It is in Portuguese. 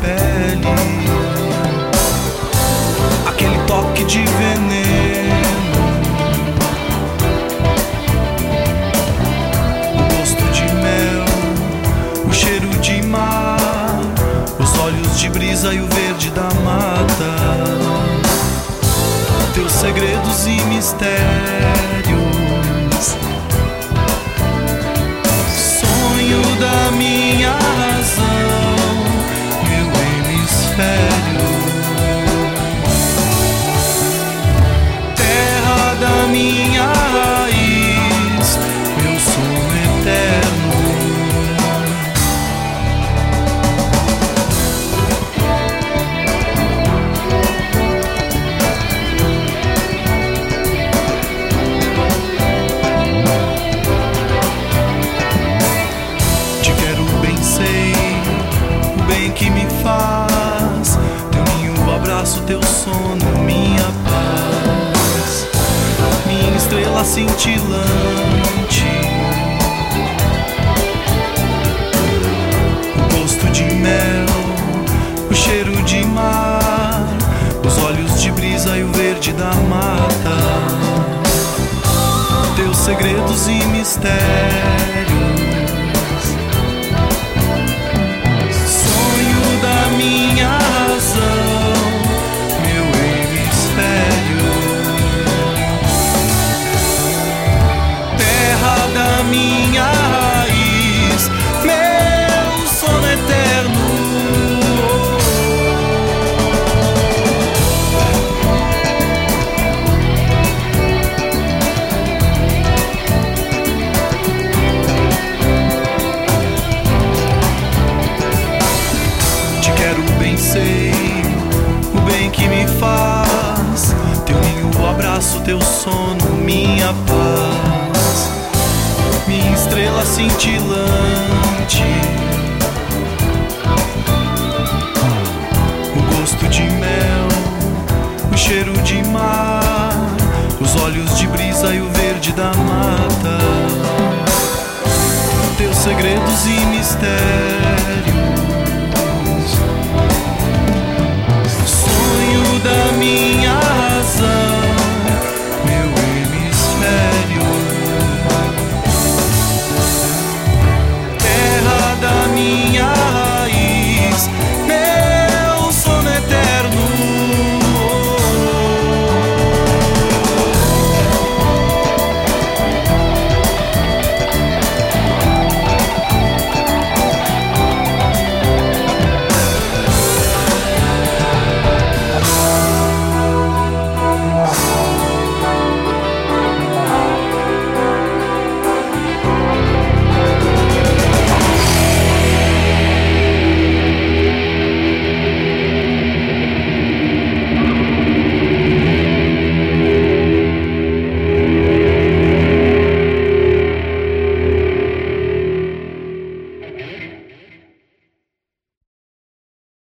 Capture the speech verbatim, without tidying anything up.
pele, aquele toque de veneno, o gosto de mel, o cheiro de mar, os olhos de brisa e o verde da mata, teus segredos e mistérios, sonho da minha razão, meu hemisfério, terra da minha raiz, meu sono eterno. Que me faz teu ninho, abraço, teu sono, minha paz, minha estrela cintilante, o gosto de mel, o cheiro de mar, os olhos de brisa e o verde da mata, teus segredos e mistérios, minha razão, meu hemisfério, terra da minha raiz, meu sono eterno. Sei o bem que me faz, teu ninho, o abraço, teu sono, minha paz, minha estrela cintilante, o gosto de mel, o cheiro de mar, os olhos de brisa e o verde da mata, teus segredos e mistérios,